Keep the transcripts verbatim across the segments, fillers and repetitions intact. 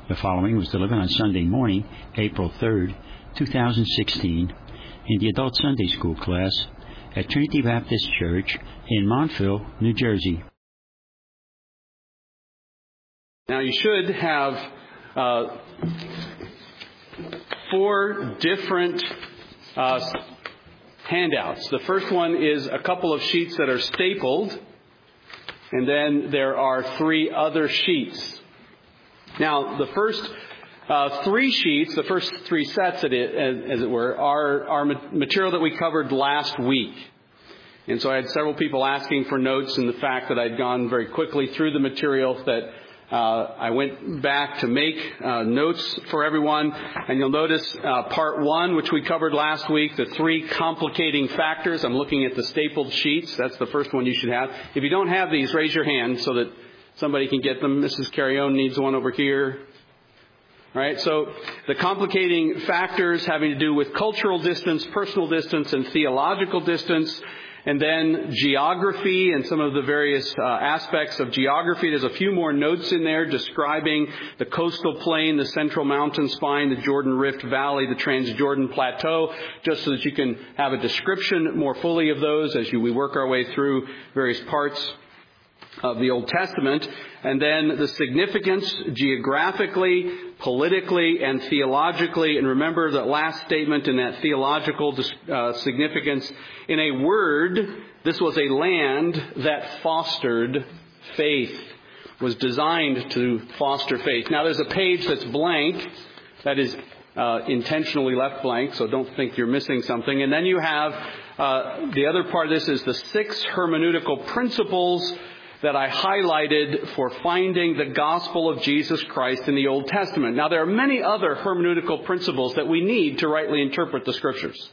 The following was delivered on Sunday morning, April third, two thousand sixteen, in the Adult Sunday School class at Trinity Baptist Church in Montville, New Jersey. Now you should have uh, four different uh, handouts. The first one is a couple of sheets that are stapled, and then there are three other sheets. Now, the first uh, three sheets, the first three sets, of it, as, as it were, are, are material that we covered last week. And so I had several people asking for notes, and the fact that I'd gone very quickly through the materials that uh, I went back to make uh, notes for everyone. And you'll notice uh, part one, which we covered last week, the three complicating factors. I'm looking at the stapled sheets. That's the first one you should have. If you don't have these, raise your hand so that somebody can get them. Missus Carrione needs one over here. All right, so the complicating factors having to do with cultural distance, personal distance, and theological distance. And then geography and some of the various uh, aspects of geography. There's a few more notes in there describing the coastal plain, the central mountain spine, the Jordan Rift Valley, the Transjordan Plateau, just so that you can have a description more fully of those as you, we work our way through various parts of the Old Testament. And then the significance geographically, politically, and theologically. And remember that last statement in that theological uh, significance. In a word, this was a land that fostered faith, was designed to foster faith. Now there's a page that's blank, that is uh, intentionally left blank, so don't think you're missing something. And then you have, uh, the other part of this is the six hermeneutical principles that I highlighted for finding the gospel of Jesus Christ in the Old Testament. Now, there are many other hermeneutical principles that we need to rightly interpret the Scriptures.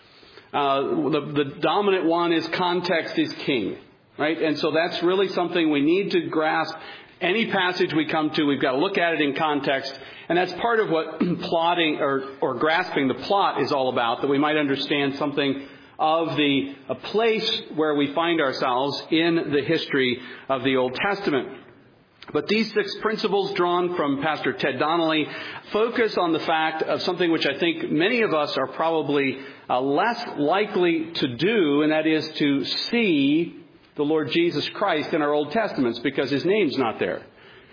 Uh, the, the dominant one is context is king, right? And so that's really something we need to grasp. Any passage we come to, we've got to look at it in context. And that's part of what plotting or, or grasping the plot is all about, that we might understand something of the a place where we find ourselves in the history of the Old Testament. But these six principles drawn from Pastor Ted Donnelly focus on the fact of something which I think many of us are probably uh, less likely to do, and that is to see the Lord Jesus Christ in our Old Testaments, because His name's not there.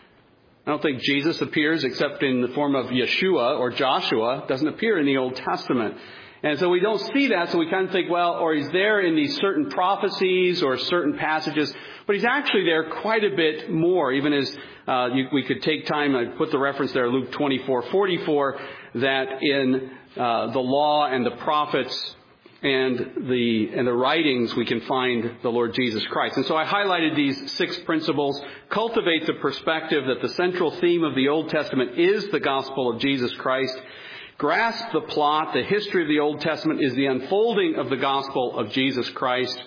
I don't think Jesus appears except in the form of Yeshua or Joshua. It doesn't appear in the Old Testament. And so we don't see that, so we kind of think, well, or He's there in these certain prophecies or certain passages. But He's actually there quite a bit more, even as uh, you, we could take time, I put the reference there, Luke twenty-four forty-four, that in uh, the law and the prophets and the and the writings we can find the Lord Jesus Christ. And so I highlighted these six principles. Cultivate the perspective that the central theme of the Old Testament is the gospel of Jesus Christ. Grasp the plot. The history of the Old Testament is the unfolding of the gospel of Jesus Christ.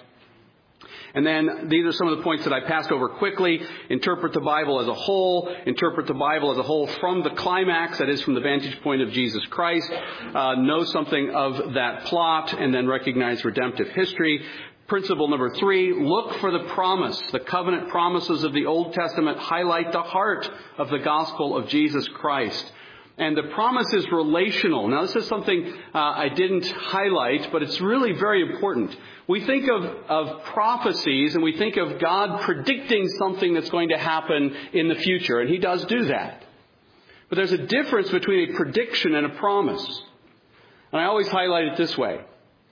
And then these are some of the points that I passed over quickly. Interpret the Bible as a whole. Interpret the Bible as a whole from the climax, that is from the vantage point of Jesus Christ. Uh, know something of that plot, and then recognize redemptive history. Principle number three, look for the promise. The covenant promises of the Old Testament highlight the heart of the gospel of Jesus Christ. And the promise is relational. Now, this is something uh, I didn't highlight, but it's really very important. We think of, of prophecies, and we think of God predicting something that's going to happen in the future, and He does do that. But there's a difference between a prediction and a promise. And I always highlight it this way.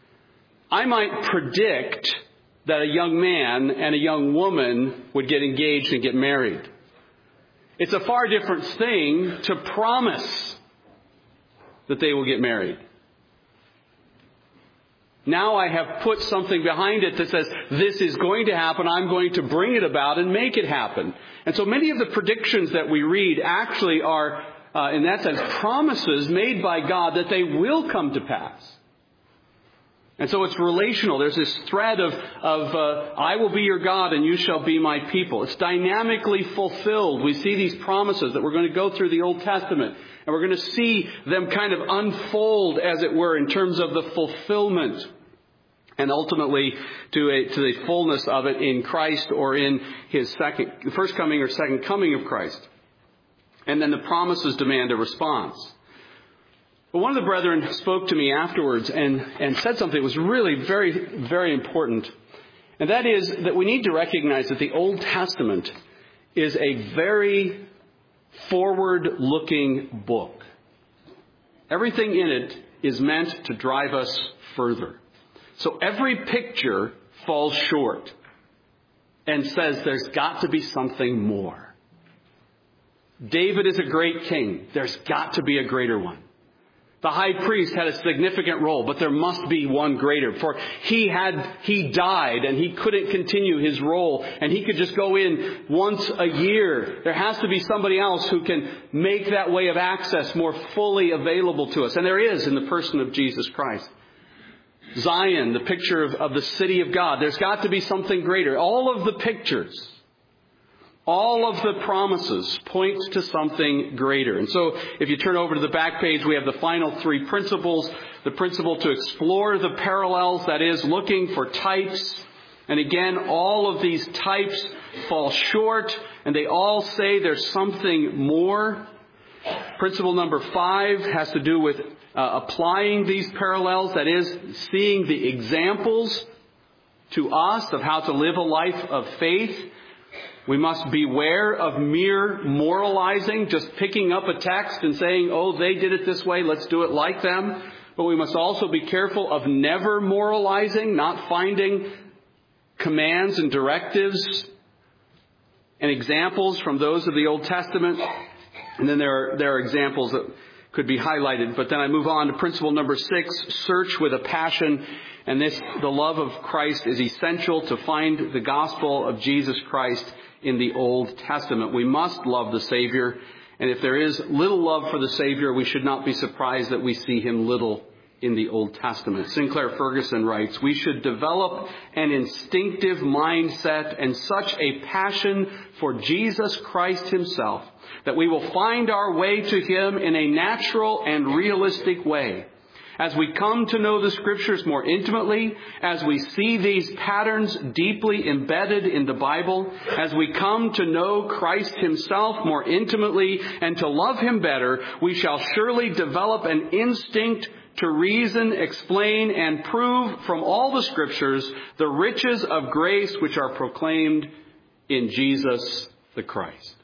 I might predict that a young man and a young woman would get engaged and get married. It's a far different thing to promise that they will get married. Now I have put something behind it that says, this is going to happen, I'm going to bring it about and make it happen. And so many of the predictions that we read actually are, uh, in that sense, promises made by God that they will come to pass. And so it's relational. There's this thread of, of uh, I will be your God and you shall be my people. It's dynamically fulfilled. We see these promises that we're going to go through the Old Testament, and we're going to see them kind of unfold, as it were, in terms of the fulfillment, and ultimately to a, to the fullness of it in Christ, or in His second, first coming or second coming of Christ. And then the promises demand a response. But one of the brethren spoke to me afterwards and, and said something that was really very, very important. And that is that we need to recognize that the Old Testament is a very forward-looking book. Everything in it is meant to drive us further. So every picture falls short and says there's got to be something more. David is a great king. There's got to be a greater one. The high priest had a significant role, but there must be one greater. For he had, he died and he couldn't continue his role and he could just go in once a year. There has to be somebody else who can make that way of access more fully available to us. And there is in the person of Jesus Christ. Zion, the picture of, of the city of God. There's got to be something greater. All of the pictures, all of the promises point to something greater. And so if you turn over to the back page, we have the final three principles. The principle to explore the parallels, that is, looking for types. And again, all of these types fall short, and they all say there's something more. Principle number five has to do with uh, applying these parallels, that is, seeing the examples to us of how to live a life of faith. We must beware of mere moralizing, just picking up a text and saying, oh, they did it this way, let's do it like them. But we must also be careful of never moralizing, not finding commands and directives and examples from those of the Old Testament. And then there are, there are examples that could be highlighted. But then I move on to principle number six, search with a passion. And this, the love of Christ is essential to find the gospel of Jesus Christ in the Old Testament. We must love the Savior. And if there is little love for the Savior, we should not be surprised that we see him little in the Old Testament. Sinclair Ferguson writes, we should develop an instinctive mindset and such a passion for Jesus Christ himself that we will find our way to him in a natural and realistic way. As we come to know the Scriptures more intimately, as we see these patterns deeply embedded in the Bible, as we come to know Christ himself more intimately and to love him better, we shall surely develop an instinct to reason, explain, and prove from all the Scriptures the riches of grace which are proclaimed in Jesus the Christ.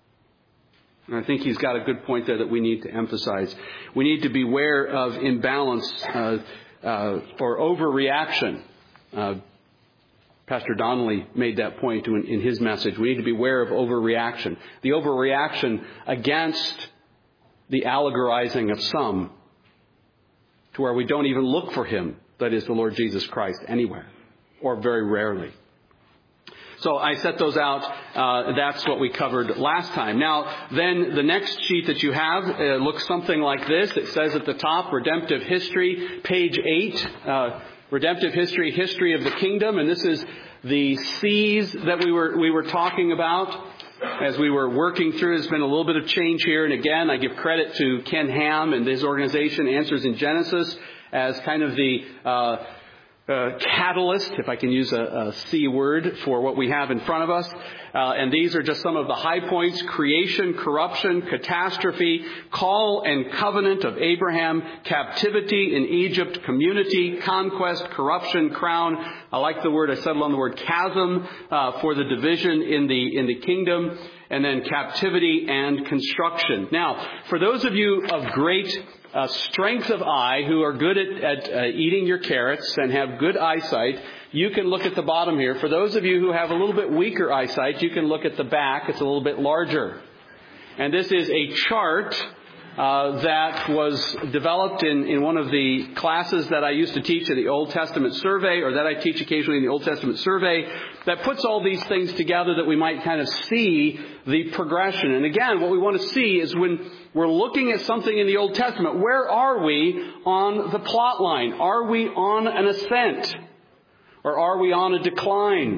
And I think he's got a good point there that we need to emphasize. We need to beware of imbalance uh, uh, or overreaction. Uh, Pastor Donnelly made that point in, in his message. We need to beware of overreaction. The overreaction against the allegorizing of some, to where we don't even look for him, that is the Lord Jesus Christ, anywhere, or very rarely. So I set those out. Uh, that's what we covered last time. Now, then the next sheet that you have uh, looks something like this. It says at the top, Redemptive History, page eight, uh, Redemptive History, History of the Kingdom. And this is the C's that we were we were talking about as we were working through. There's been a little bit of change here. And again, I give credit to Ken Ham and his organization, Answers in Genesis, as kind of the uh Uh, catalyst, if I can use a, a C word, for what we have in front of us. Uh, and these are just some of the high points: creation, corruption, catastrophe, call and covenant of Abraham, captivity in Egypt, community, conquest, corruption, crown. I like the word, I settled on the word chasm uh, for the division in the in the kingdom, and then captivity and construction. Now, for those of you of great Uh, strength of eye, who are good at, at uh, eating your carrots and have good eyesight, you can look at the bottom here. For those of you who have a little bit weaker eyesight, you can look at the back. It's a little bit larger. And this is a chart uh, that was developed in, in one of the classes that I used to teach at the Old Testament Survey, or that I teach occasionally in the Old Testament Survey, that puts all these things together that we might kind of see the progression. And again, what we want to see is when we're looking at something in the Old Testament, where are we on the plot line? Are we on an ascent? Or are we on a decline?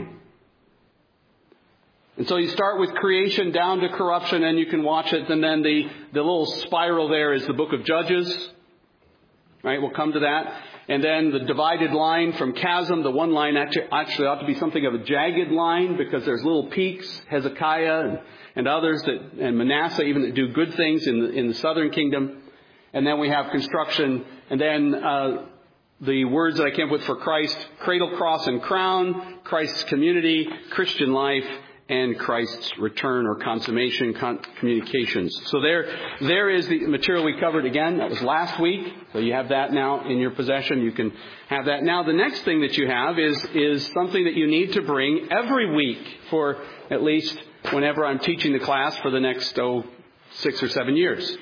And so you start with creation down to corruption, and you can watch it. And then the, the little spiral there is the book of Judges. Right? We'll come to that. And then the divided line from chasm, the one line actually, actually ought to be something of a jagged line because there's little peaks, Hezekiah and, and others that, and Manasseh even that do good things in the, in the southern kingdom. And then we have construction, and then uh, the words that I came up with for Christ: cradle, cross, and crown, Christ's community, Christian life, and Christ's return or consummation, con- communications. So there, there is the material we covered again. That was last week. So you have that now in your possession. You can have that. Now the next thing that you have is, is something that you need to bring every week for at least whenever I'm teaching the class for the next, oh, six or seven years.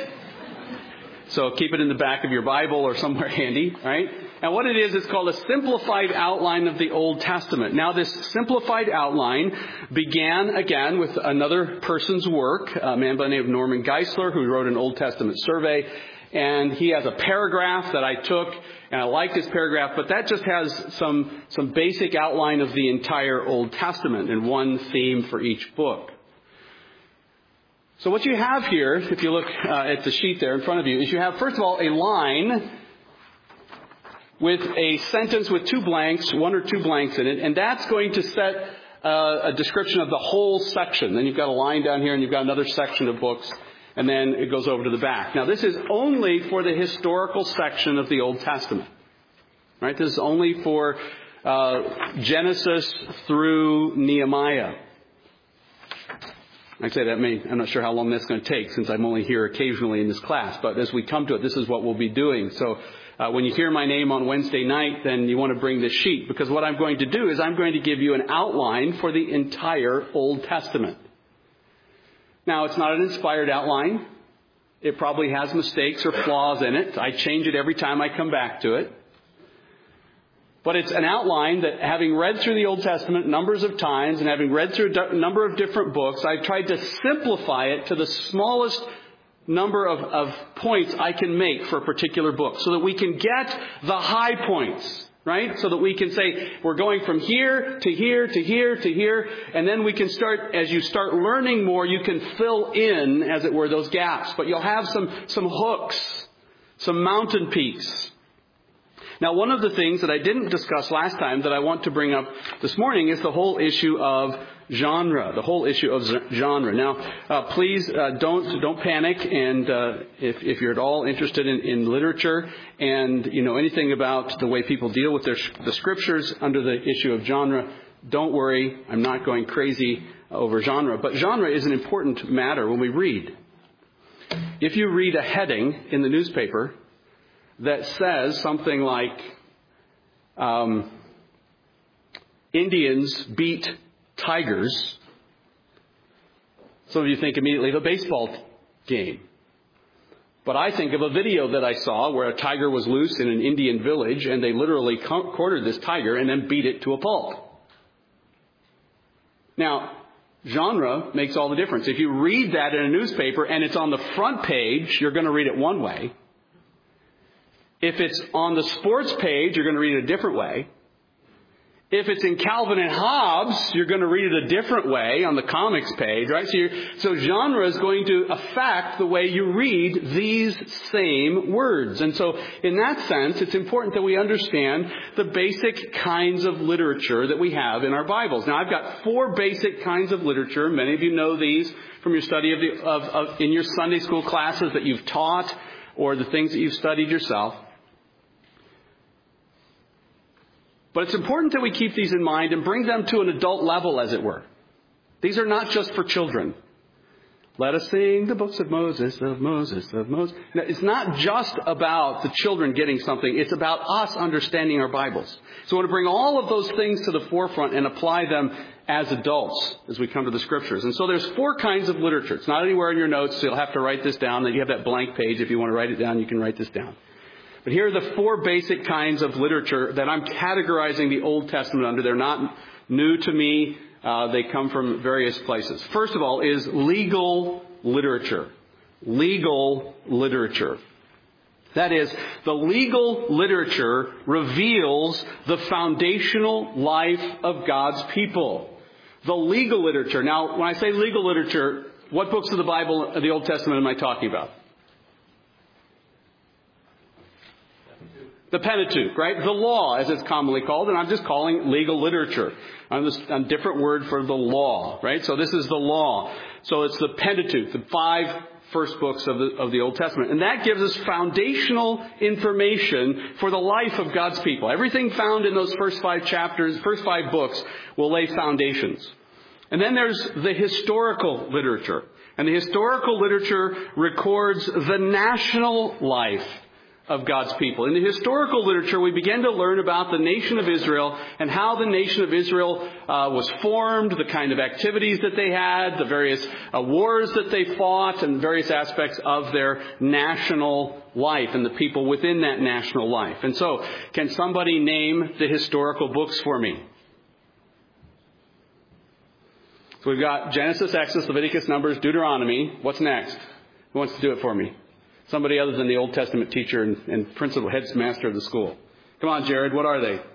So keep it in the back of your Bible or somewhere handy, right? And what it is, it's called a simplified outline of the Old Testament. Now, this simplified outline began, again, with another person's work, a man by the name of Norman Geisler, who wrote an Old Testament survey. And he has a paragraph that I took, and I like this paragraph, but that just has some, some basic outline of the entire Old Testament and one theme for each book. So what you have here, if you look uh, at the sheet there in front of you, is you have, first of all, a line with a sentence with two blanks, one or two blanks in it, and that's going to set uh, a description of the whole section. Then you've got a line down here, and you've got another section of books, and then it goes over to the back. Now, this is only for the historical section of the Old Testament. Right? This is only for uh, Genesis through Nehemiah. I say that may, I'm not sure how long that's going to take since I'm only here occasionally in this class. But as we come to it, this is what we'll be doing. So uh, when you hear my name on Wednesday night, then you want to bring this sheet. Because what I'm going to do is I'm going to give you an outline for the entire Old Testament. Now, it's not an inspired outline. It probably has mistakes or flaws in it. I change it every time I come back to it. But it's an outline that, having read through the Old Testament numbers of times and having read through a number of different books, I've tried to simplify it to the smallest number of, of points I can make for a particular book so that we can get the high points, right? So that we can say, we're going from here to here to here to here, and then we can start, as you start learning more, you can fill in, as it were, those gaps. But you'll have some, some hooks, some mountain peaks. Now, one of the things that I didn't discuss last time that I want to bring up this morning is the whole issue of genre, the whole issue of genre. Now, uh, please uh, don't don't panic, and uh, if, if you're at all interested in, in literature and you know anything about the way people deal with their, the scriptures under the issue of genre, don't worry. I'm not going crazy over genre, but genre is an important matter when we read. If you read a heading in the newspaper that says something like, um, Indians beat tigers, some of you think immediately of a baseball game. But I think of a video that I saw where a tiger was loose in an Indian village, and they literally cornered this tiger and then beat it to a pulp. Now, genre makes all the difference. If you read that in a newspaper and it's on the front page, you're going to read it one way. If it's on the sports page, you're going to read it a different way. If it's in Calvin and Hobbes, you're going to read it a different way on the comics page, right? So, you're, so genre is going to affect the way you read these same words. And so in that sense, it's important that we understand the basic kinds of literature that we have in our Bibles. Now, I've got four basic kinds of literature. Many of you know these from your study of, the, of, of in your Sunday school classes that you've taught or the things that you've studied yourself. But it's important that we keep these in mind and bring them to an adult level, as it were. These are not just for children. Let us sing the books of Moses, of Moses, of Moses. Now, it's not just about the children getting something. It's about us understanding our Bibles. So I want to bring all of those things to the forefront and apply them as adults as we come to the Scriptures. And so there's four kinds of literature. It's not anywhere in your notes, so you'll have to write this down. Then you have that blank page. If you want to write it down, you can write this down. But here are the four basic kinds of literature that I'm categorizing the Old Testament under. They're not new to me. Uh, they come from various places. First of all is legal literature. Legal literature. That is, the legal literature reveals the foundational life of God's people. The legal literature. Now, when I say legal literature, what books of the Bible, of the Old Testament, am I talking about? The Pentateuch, right? The law, as it's commonly called, and I'm just calling legal literature. I'm just a different word for the law, right? So this is the law. So it's the Pentateuch, the five first books of the, of the Old Testament. And that gives us foundational information for the life of God's people. Everything found in those first five chapters, first five books, will lay foundations. And then there's the historical literature. And the historical literature records the national life of God's people. In the historical literature, we begin to learn about the nation of Israel and how the nation of Israel uh, was formed, the kind of activities that they had, the various uh, wars that they fought, and various aspects of their national life and the people within that national life. And so, can somebody name the historical books for me? So we've got Genesis, Exodus, Leviticus, Numbers, Deuteronomy. What's next? Who wants to do it for me? Somebody other than the Old Testament teacher and, and principal, headmaster of the school. Come on, Jared, what are they?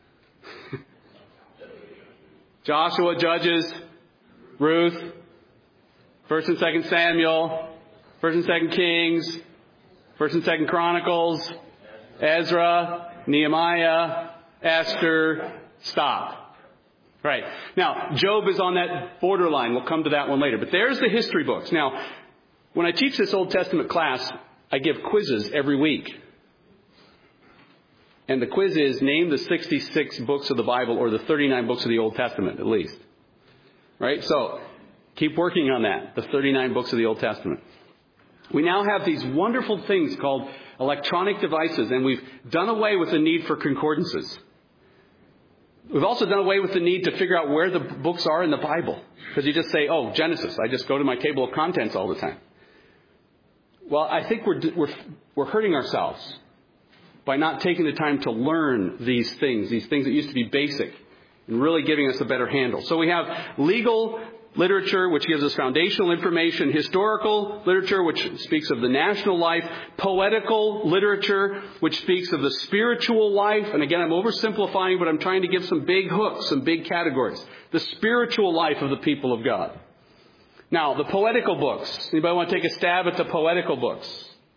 Joshua, Judges, Ruth, First and Second Samuel, First and Second Kings, First and Second Chronicles, Ezra, Nehemiah, Esther. Stop. Right. Now, Job is on that borderline. We'll come to that one later. But there's the history books. Now, when I teach this Old Testament class, I give quizzes every week. And the quiz is, name the sixty-six books of the Bible, or the thirty-nine books of the Old Testament, at least. Right? So, keep working on that, the thirty-nine books of the Old Testament. We now have these wonderful things called electronic devices, and we've done away with the need for concordances. We've also done away with the need to figure out where the books are in the Bible. Because you just say, oh, Genesis. I just go to my table of contents all the time. Well, I think we're, we're, we're hurting ourselves by not taking the time to learn these things, these things that used to be basic, and really giving us a better handle. So we have legal literature, which gives us foundational information, historical literature, which speaks of the national life, poetical literature, which speaks of the spiritual life. And again, I'm oversimplifying, but I'm trying to give some big hooks, some big categories. The spiritual life of the people of God. Now, the poetical books. Anybody want to take a stab at the poetical books?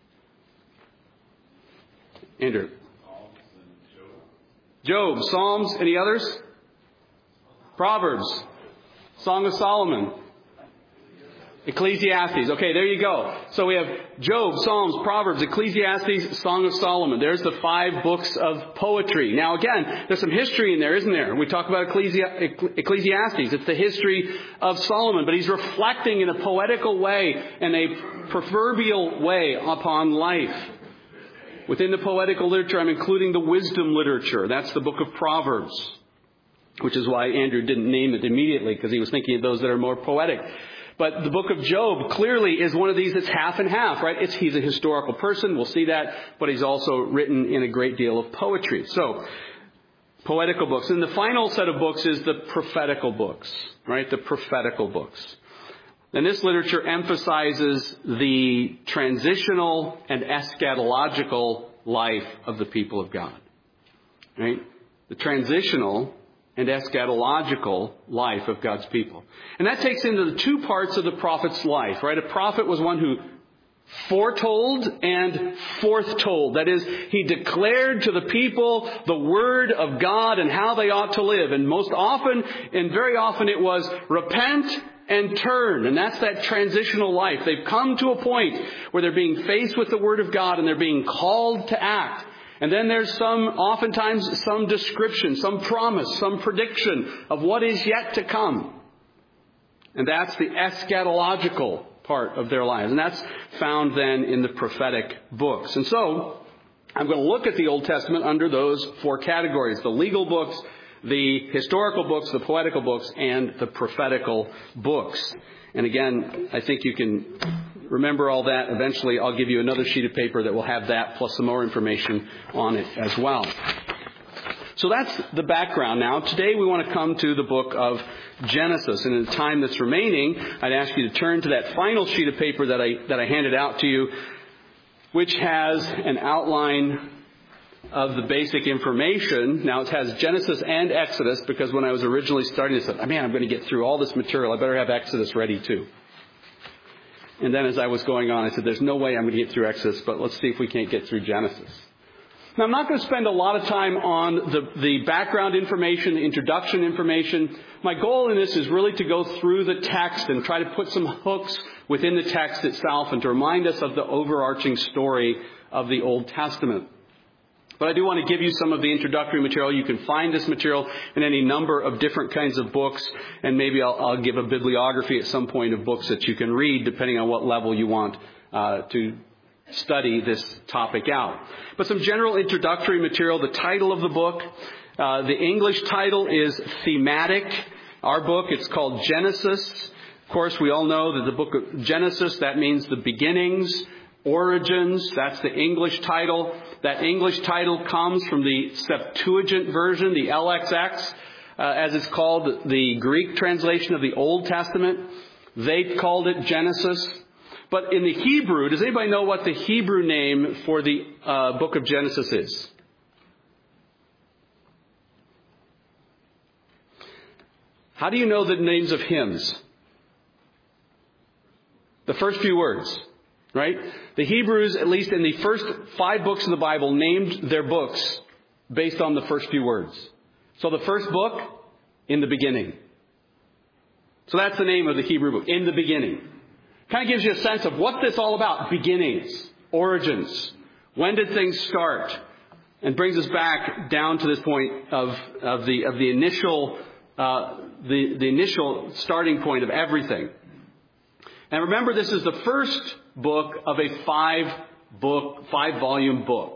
Andrew. Job, Psalms, any others? Proverbs, Song of Solomon, Ecclesiastes. Okay, there you go. So we have Job, Psalms, Proverbs, Ecclesiastes, Song of Solomon. There's the five books of poetry. Now again, there's some history in there, isn't there? We talk about Ecclesi- Ecclesiastes. It's the history of Solomon. But he's reflecting in a poetical way, in a proverbial way upon life. Within the poetical literature, I'm including the wisdom literature. That's the book of Proverbs. Which is why Andrew didn't name it immediately, because he was thinking of those that are more poetic. But the book of Job clearly is one of these that's half and half, right? It's, he's a historical person, we'll see that, but he's also written in a great deal of poetry. So, poetical books. And the final set of books is the prophetical books, right? The prophetical books. And this literature emphasizes the transitional and eschatological life of the people of God, right? The transitional and eschatological life of God's people. And that takes into the two parts of the prophet's life, right? A prophet was one who foretold and forthtold. That is, he declared to the people the word of God and how they ought to live. And most often, and very often it was repent and turn. And that's that transitional life. They've come to a point where they're being faced with the word of God and they're being called to act. And then there's some, oftentimes, some description, some promise, some prediction of what is yet to come. And that's the eschatological part of their lives. And that's found then in the prophetic books. And so, I'm going to look at the Old Testament under those four categories. The legal books, the historical books, the poetical books, and the prophetical books. And again, I think you can remember all that. Eventually, I'll give you another sheet of paper that will have that plus some more information on it as well. So that's the background now. Today we want to come to the book of Genesis. And in the time that's remaining, I'd ask you to turn to that final sheet of paper that I, that I handed out to you, which has an outline of the basic information. Now it has Genesis and Exodus, because when I was originally starting, I said, man, I'm going to get through all this material. I better have Exodus ready too. And then as I was going on, I said, there's no way I'm going to get through Exodus, but let's see if we can't get through Genesis. Now, I'm not going to spend a lot of time on the, the background information, the introduction information. My goal in this is really to go through the text and try to put some hooks within the text itself and to remind us of the overarching story of the Old Testament. But I do want to give you some of the introductory material. You can find this material in any number of different kinds of books, and maybe I'll, I'll give a bibliography at some point of books that you can read, depending on what level you want uh, to study this topic out. But some general introductory material. The title of the book, uh, the English title is Thematic. Our book, it's called Genesis. Of course, we all know that the book of Genesis, that means the beginnings, origins. That's the English title. That English title comes from the Septuagint version, the L X X, uh, as it's called, the Greek translation of the Old Testament. They called it Genesis. But in the Hebrew, does anybody know what the Hebrew name for the uh, book of Genesis is? How do you know the names of hymns? The first few words, right? The Hebrews, at least in the first five books of the Bible, named their books based on the first few words. So the first book, in the beginning. So that's the name of the Hebrew book, in the beginning. Kind of gives you a sense of what this is all about. Beginnings, origins. When did things start? And brings us back down to this point of, of the of the initial uh, the the initial starting point of everything. And remember, this is the first book of a five book, five volume book.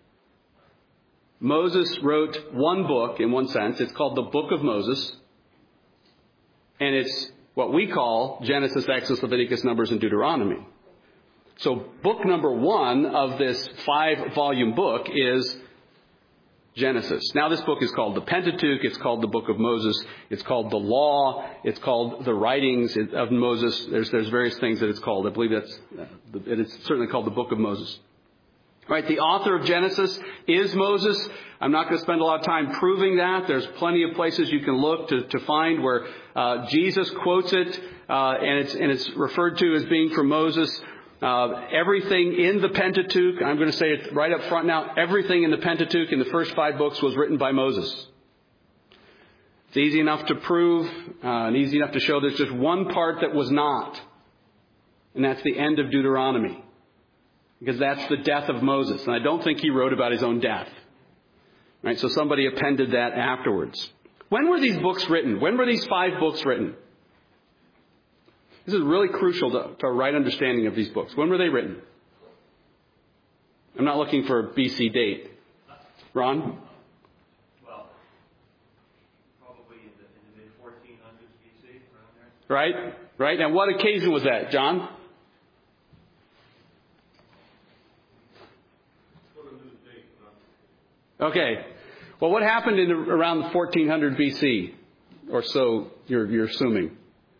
Moses wrote one book in one sense. It's called the Book of Moses, and it's what we call Genesis, Exodus, Leviticus, Numbers, and Deuteronomy. So book number one of this five-volume book is Genesis. Now this book is called the Pentateuch. It's called the Book of Moses. It's called the Law. It's called the Writings of Moses. There's there's various things that it's called. I believe that's it's certainly called the Book of Moses. Right, the author of Genesis is Moses. I'm not going to spend a lot of time proving that. There's plenty of places you can look to, to find where uh, Jesus quotes it, uh, and it's and it's referred to as being from Moses. Uh, everything in the Pentateuch, I'm going to say it right up front now, everything in the Pentateuch in the first five books was written by Moses. It's easy enough to prove, uh, and easy enough to show there's just one part that was not, and that's the end of Deuteronomy. Because that's the death of Moses. And I don't think he wrote about his own death. Right? So somebody appended that afterwards. When were these books written? When were these five books written? This is really crucial to, to a right understanding of these books. When were they written? I'm not looking for a B C date. Ron? Well, probably in the, in the mid fourteen hundreds B C, around there. Right? Right? And what occasion was that, John? Okay. Well, what happened in around fourteen hundred B C or so, you're, you're assuming?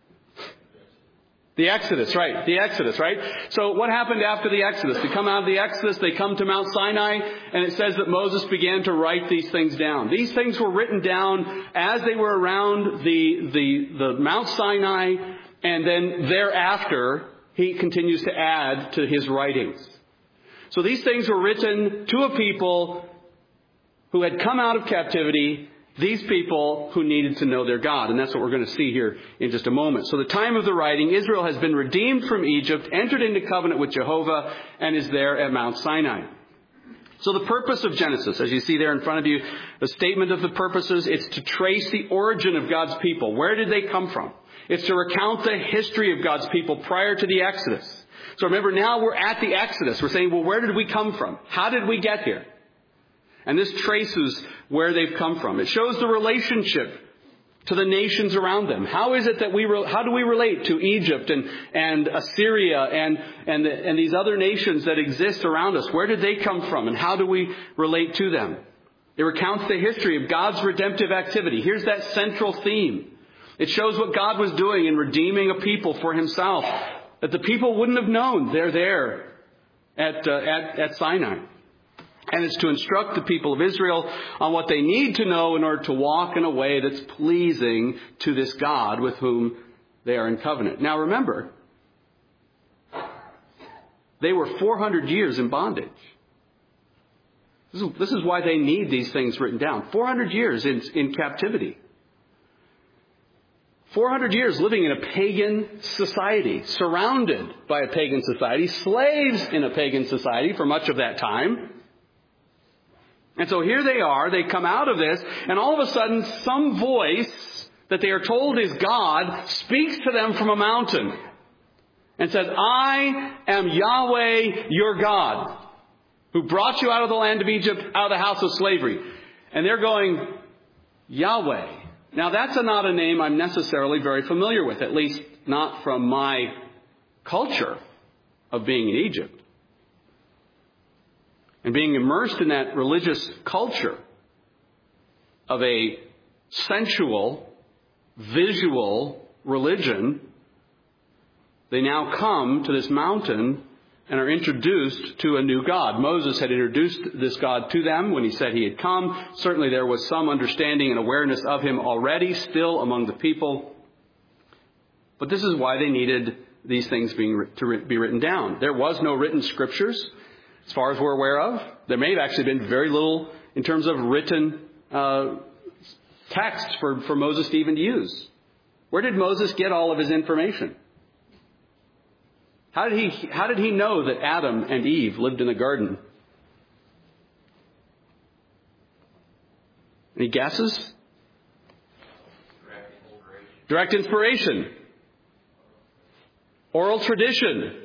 The Exodus, right. The Exodus, right? So what happened after the Exodus? They come out of the Exodus, they come to Mount Sinai, and it says that Moses began to write these things down. These things were written down as they were around the, the, the Mount Sinai, and then thereafter, he continues to add to his writings. So these things were written to a people who had come out of captivity, these people who needed to know their God. And that's what we're going to see here in just a moment. So the time of the writing, Israel has been redeemed from Egypt, entered into covenant with Jehovah, and is there at Mount Sinai. So the purpose of Genesis, as you see there in front of you, the statement of the purposes, it's to trace the origin of God's people. Where did they come from? It's to recount the history of God's people prior to the Exodus. So remember, now we're at the Exodus. We're saying, well, where did we come from? How did we get here? And this traces where they've come from. It shows the relationship to the nations around them. How is it that we, re- how do we relate to Egypt and, and Assyria and, and, the, and these other nations that exist around us? Where did they come from and how do we relate to them? It recounts the history of God's redemptive activity. Here's that central theme. It shows what God was doing in redeeming a people for himself, that the people wouldn't have known they're there at, uh, at, at Sinai. And it's to instruct the people of Israel on what they need to know in order to walk in a way that's pleasing to this God with whom they are in covenant. Now remember, they were four hundred years in bondage. This is, this is why they need these things written down. four hundred years in, in captivity. four hundred years living in a pagan society, surrounded by a pagan society, slaves in a pagan society for much of that time. And so here they are, they come out of this, and all of a sudden some voice that they are told is God speaks to them from a mountain and says, I am Yahweh your God, who brought you out of the land of Egypt, out of the house of slavery. And they're going, Yahweh. Now that's a, not a name I'm necessarily very familiar with, at least not from my culture of being in Egypt. And being immersed in that religious culture of a sensual, visual religion, they now come to this mountain and are introduced to a new God. Moses had introduced this God to them when he said he had come. Certainly there was some understanding and awareness of him already still among the people. But this is why they needed these things being to be written down. There was no written scriptures, as far as we're aware of. There may have actually been very little in terms of written uh, text for, for Moses to even use. Where did Moses get all of his information? How did he, how did he know that Adam and Eve lived in a garden? Any guesses? Direct inspiration. Direct inspiration. Oral tradition.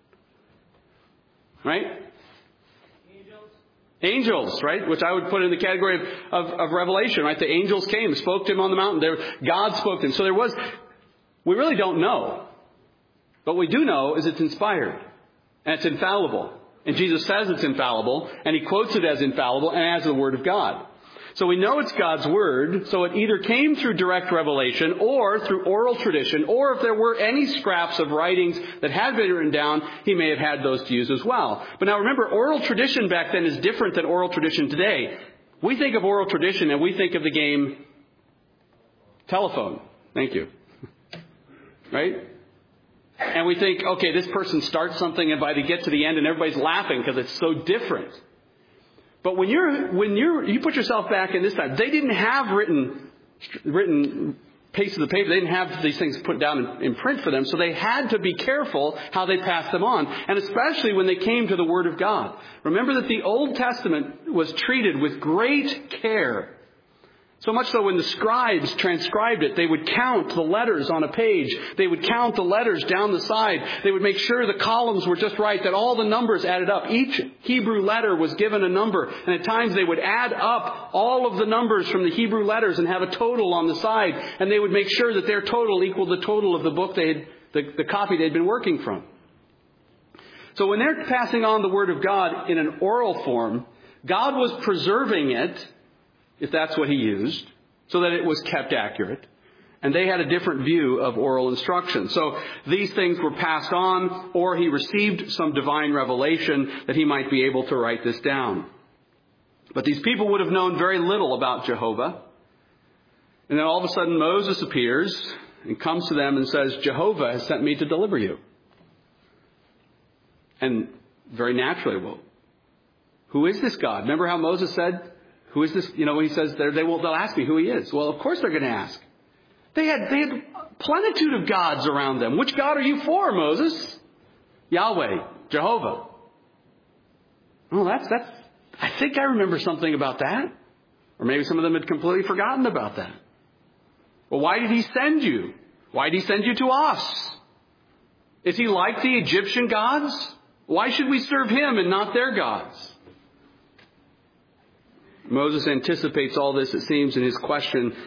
Right? Angels. Angels, right? Which I would put in the category of, of, of revelation, right? The angels came, spoke to him on the mountain. There, God spoke to him. So there was, we really don't know. What we do know is it's inspired. And it's infallible. And Jesus says it's infallible. And he quotes it as infallible and as the Word of God. So we know it's God's Word. So it either came through direct revelation or through oral tradition. Or if there were any scraps of writings that had been written down, he may have had those to use as well. But now remember, oral tradition back then is different than oral tradition today. We think of oral tradition and we think of the game telephone. Thank you. Right? And we think, okay, this person starts something and by they get to the end and everybody's laughing because it's so different. But when you're, when you're, you put yourself back in this time, they didn't have written, written pieces of paper. They didn't have these things put down in, in print for them. So they had to be careful how they passed them on. And especially when they came to the Word of God. Remember that the Old Testament was treated with great care. So much so when the scribes transcribed it, they would count the letters on a page. They would count the letters down the side. They would make sure the columns were just right, that all the numbers added up. Each Hebrew letter was given a number. And at times they would add up all of the numbers from the Hebrew letters and have a total on the side. And they would make sure that their total equaled the total of the book they had, the, the copy they'd been working from. So when they're passing on the Word of God in an oral form, God was preserving it, if that's what he used, so that it was kept accurate. And they had a different view of oral instruction. So these things were passed on, or he received some divine revelation that he might be able to write this down. But these people would have known very little about Jehovah. And then all of a sudden Moses appears and comes to them and says, Jehovah has sent me to deliver you. And very naturally, well, who is this God? Remember how Moses said, who is this? You know, when he says, they will, they'll ask me who he is. Well, of course they're going to ask. They had, they had plenitude of gods around them. Which God are you for, Moses? Yahweh, Jehovah. Oh, that's, that's, I think I remember something about that. Or maybe some of them had completely forgotten about that. Well, why did he send you? Why did he send you to us? Is he like the Egyptian gods? Why should we serve him and not their gods? Moses anticipates all this, it seems, in his question.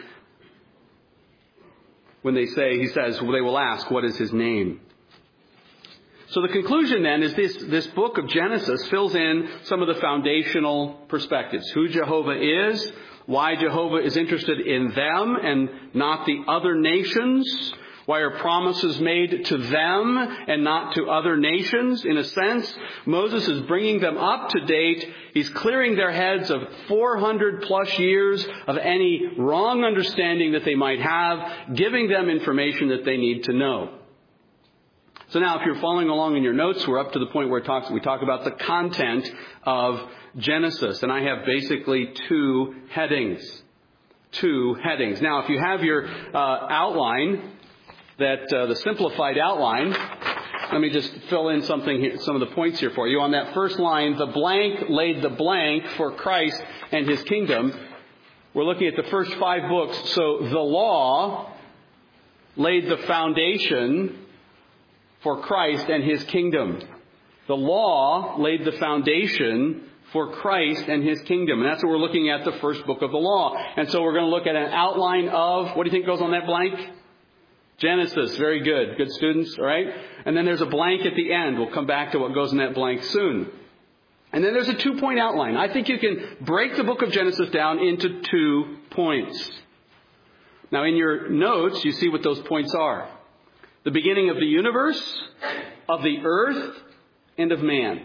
When they say, he says, well, they will ask, what is his name? So the conclusion then is this, this book of Genesis fills in some of the foundational perspectives. Who Jehovah is, why Jehovah is interested in them and not the other nations. Why are promises made to them and not to other nations? In a sense, Moses is bringing them up to date. He's clearing their heads of four hundred plus years of any wrong understanding that they might have, giving them information that they need to know. So now if you're following along in your notes, we're up to the point where it talks, we talk about the content of Genesis. And I have basically two headings. Two headings. Now if you have your uh, outline, that uh, the simplified outline, let me just fill in something here, some of the points here for you. On that first line, the blank laid the blank for Christ and His kingdom. We're looking at the first five books. So the law laid the foundation for Christ and His kingdom. The law laid the foundation for Christ and His kingdom. And that's what we're looking at, the first book of the law. And so we're going to look at an outline of, what do you think goes on that blank? Genesis. Very good. Good students, all right? And then there's a blank at the end. We'll come back to what goes in that blank soon. And then there's a two-point outline. I think you can break the book of Genesis down into two points. Now, in your notes, you see what those points are. The beginning of the universe, of the earth, and of man.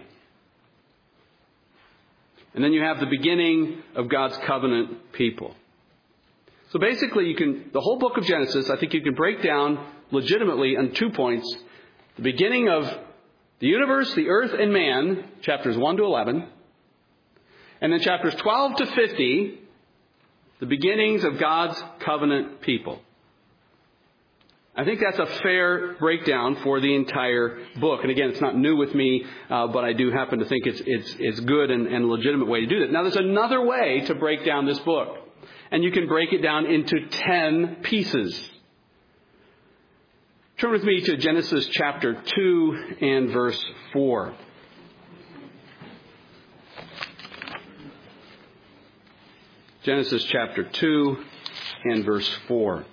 And then you have the beginning of God's covenant people. So basically, you can, the whole book of Genesis, I think you can break down legitimately on two points. The beginning of the universe, the earth, and man, chapters one to eleven. And then chapters twelve to fifty, the beginnings of God's covenant people. I think that's a fair breakdown for the entire book. And again, it's not new with me, uh, but I do happen to think it's it's it's good and, and a legitimate way to do that. Now, there's another way to break down this book. And you can break it down into ten pieces. Turn with me to Genesis chapter two and verse four. Genesis chapter two and verse four.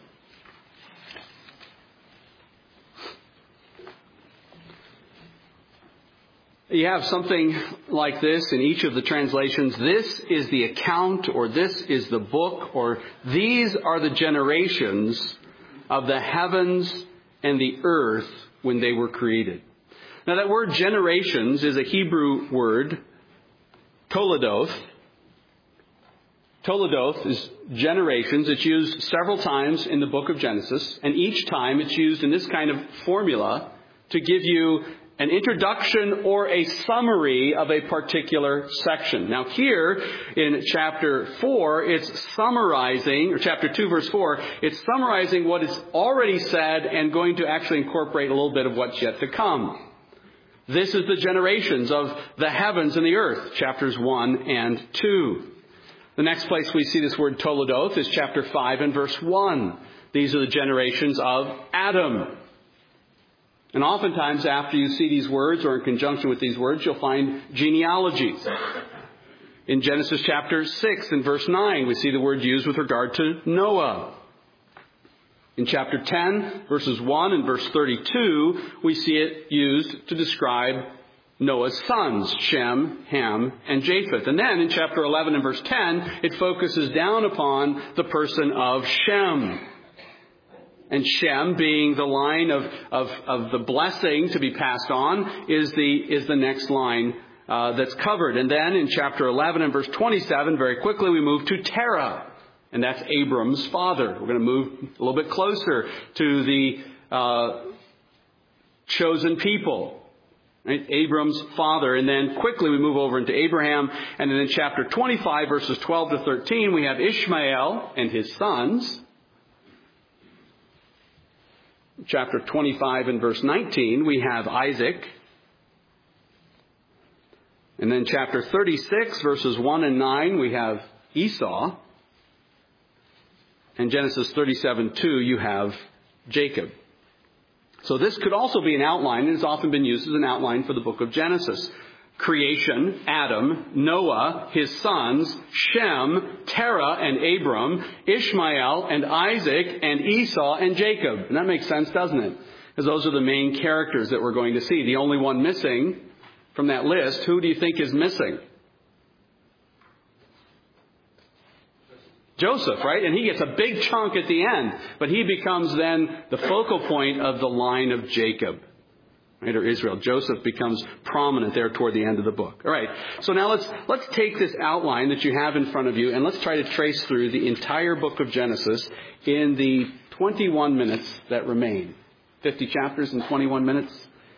You have something like this in each of the translations. This is the account, or this is the book, or these are the generations of the heavens and the earth when they were created. Now that word generations is a Hebrew word, toledoth. Toledoth is generations. It's used several times in the book of Genesis, and each time it's used in this kind of formula to give you an introduction or a summary of a particular section. Now here in chapter four, it's summarizing, or chapter two verse four, it's summarizing what is already said and going to actually incorporate a little bit of what's yet to come. This is the generations of the heavens and the earth, chapters one and two. The next place we see this word toledoth is chapter five and verse one. These are the generations of Adam. And oftentimes after you see these words, or in conjunction with these words, you'll find genealogies. In Genesis chapter six and verse nine, we see the word used with regard to Noah. In chapter ten, verses one and verse thirty-two, we see it used to describe Noah's sons, Shem, Ham, and Japheth. And then in chapter eleven and verse ten, it focuses down upon the person of Shem. And Shem, being the line of, of, of the blessing to be passed on, is the is the next line uh, that's covered. And then in chapter eleven and verse twenty-seven, very quickly we move to Terah. And that's Abram's father. We're going to move a little bit closer to the uh, chosen people. Right? Abram's father. And then quickly we move over into Abraham. And then in chapter twenty-five, verses twelve to thirteen, we have Ishmael and his sons. Chapter twenty-five and verse nineteen, we have Isaac. And then chapter thirty-six, verses one and nine, we have Esau. And Genesis thirty-seven two, you have Jacob. So this could also be an outline, and it's often been used as an outline for the book of Genesis. Creation, Adam, Noah, his sons, Shem, Terah and Abram, Ishmael and Isaac and Esau and Jacob. And that makes sense, doesn't it? Because those are the main characters that we're going to see. The only one missing from that list, who do you think is missing? Joseph, right? And he gets a big chunk at the end. But he becomes then the focal point of the line of Jacob. Right, or Israel. Joseph becomes prominent there toward the end of the book. All right. So now let's let's take this outline that you have in front of you and let's try to trace through the entire book of Genesis in the twenty-one minutes that remain. fifty chapters in twenty-one minutes.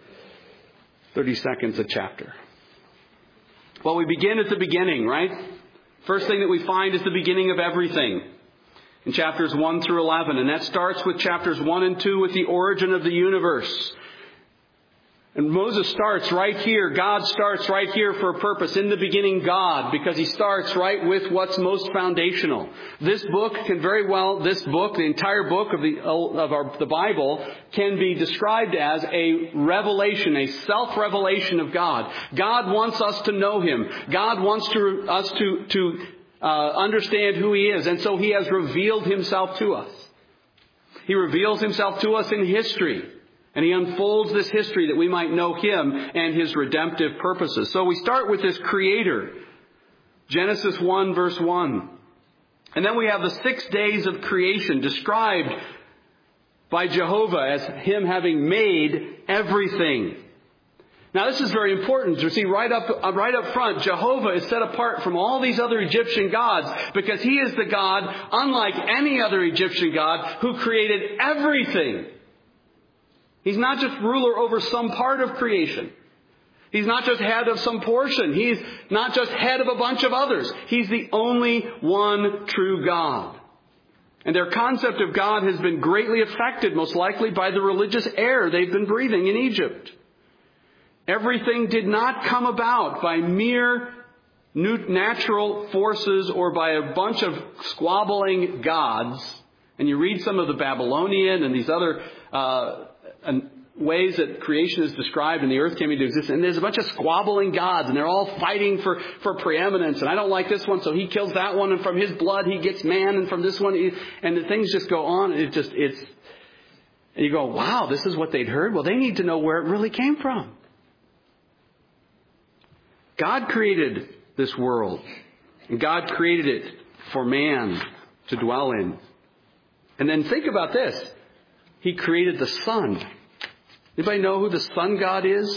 thirty seconds a chapter. Well, we begin at the beginning, right? First thing that we find is the beginning of everything in chapters one through eleven. And that starts with chapters one and two with the origin of the universe. And Moses starts right here. God starts right here for a purpose. In the beginning, God, because he starts right with what's most foundational. This book can very well, this book, the entire book of the of our, the Bible, can be described as a revelation, a self-revelation of God. God wants us to know Him. God wants to, us to, to uh, understand who He is. And so He has revealed Himself to us. He reveals Himself to us in history. And He unfolds this history that we might know Him and His redemptive purposes. So we start with this Creator. Genesis one verse one. And then we have the six days of creation described by Jehovah as Him having made everything. Now this is very important. You see, right up, right up front, Jehovah is set apart from all these other Egyptian gods because He is the God, unlike any other Egyptian god, who created everything. He's not just ruler over some part of creation. He's not just head of some portion. He's not just head of a bunch of others. He's the only one true God. And their concept of God has been greatly affected, most likely by the religious air they've been breathing in Egypt. Everything did not come about by mere natural forces or by a bunch of squabbling gods. And you read some of the Babylonian and these other uh and ways that creation is described and the earth came into existence. And there's a bunch of squabbling gods and they're all fighting for, for preeminence. And I don't like this one, so he kills that one. And from his blood, he gets man. And from this one, he, and the things just go on. It just, it's, and you go, wow, this is what they'd heard. Well, they need to know where it really came from. God created this world. And God created it for man to dwell in. And then think about this. He created the sun. Anybody know who the sun god is?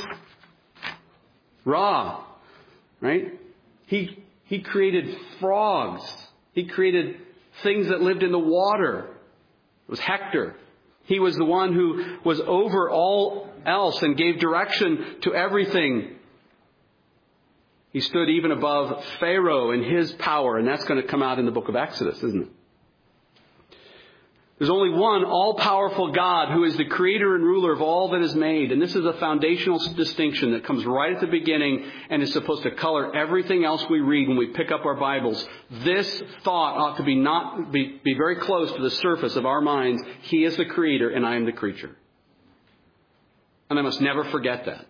Ra. Right? He, he created frogs. He created things that lived in the water. It was Hector. He was the one who was over all else and gave direction to everything. He stood even above Pharaoh in his power. And that's going to come out in the book of Exodus, isn't it? There's only one all-powerful God who is the creator and ruler of all that is made. And this is a foundational distinction that comes right at the beginning and is supposed to color everything else we read when we pick up our Bibles. This thought ought to be not be, be very close to the surface of our minds. He is the creator and I am the creature. And I must never forget that.